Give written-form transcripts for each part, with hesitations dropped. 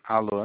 Alô,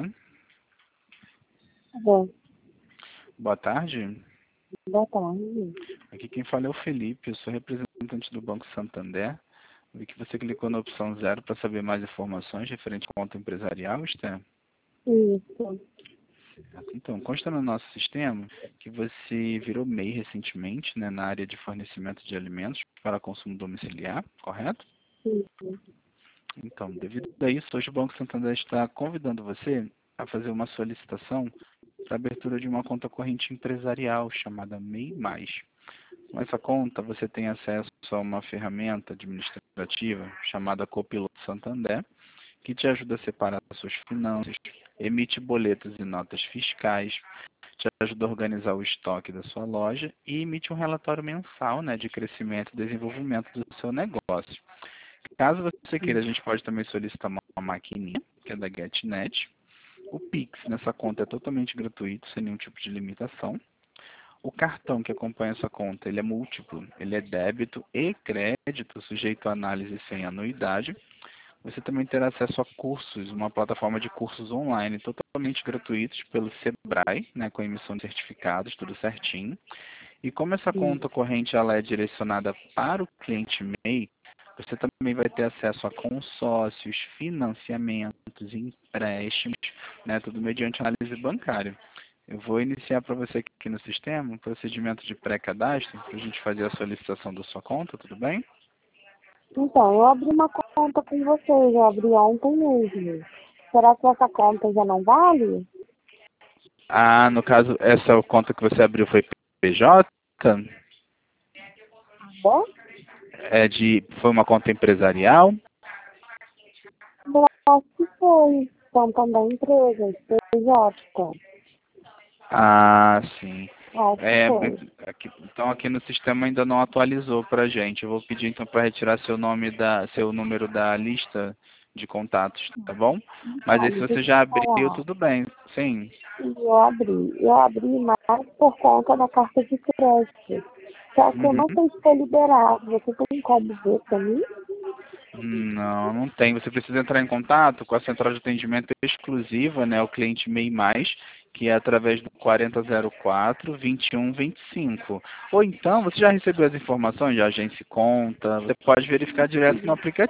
Bom, boa tarde. boa tarde. Aqui quem fala é o Felipe, eu sou representante do Banco Santander. Vi que você clicou na opção 0 para saber mais informações referente à conta empresarial, Esther. Isso. Então, consta no nosso sistema que você virou MEI recentemente, né, na área de fornecimento de alimentos para consumo domiciliar, correto? Isso. Então, devido a isso, hoje o Banco Santander está convidando você a fazer uma solicitação para a abertura de uma conta corrente empresarial chamada MEI+. Com essa conta, você tem acesso a uma ferramenta administrativa chamada Copiloto Santander, que te ajuda a separar suas finanças, emite boletos e notas fiscais, te ajuda a organizar o estoque da sua loja e emite um relatório mensal, né, de crescimento e desenvolvimento do seu negócio. Caso você queira, a gente pode também solicitar uma maquininha, que é da GetNet. O Pix nessa conta é totalmente gratuito, sem nenhum tipo de limitação. O cartão que acompanha essa conta, ele é múltiplo, ele é débito e crédito, sujeito a análise sem anuidade. Você também terá acesso a cursos, uma plataforma de cursos online totalmente gratuitos pelo Sebrae, né, com emissão de certificados, tudo certinho. E como essa conta corrente ela é direcionada para o cliente MEI, você também vai ter acesso a consórcios, financiamentos, empréstimos, né, tudo mediante análise bancária. Eu vou iniciar para você aqui no sistema um procedimento de pré-cadastro para a gente fazer a solicitação da sua conta, tudo bem? Então, eu abri uma conta com vocês, eu abri ontem mesmo. Será que essa conta já não vale? Ah, no caso, essa conta que você abriu foi PJ? Bom, Foi uma conta empresarial? eu acho que foi. São também empresas, PJ. Ah, sim. Acho que foi. Então aqui no sistema ainda não atualizou para a gente. Eu vou pedir então para retirar seu número da lista de contatos, tá bom? Mas Então, aí se deixa eu você te já abriu, falar. tudo bem. Sim. Eu abri mais por conta da carta de crédito. Só que eu Uhum. não sei se foi liberado. Você tem como ver pra mim? Não, não tem. Você precisa entrar em contato com a central de atendimento exclusiva, né, o cliente MEI+, que é através do 4004-2125. Ou então, você já recebeu as informações de agência e conta, você pode verificar direto no aplicativo.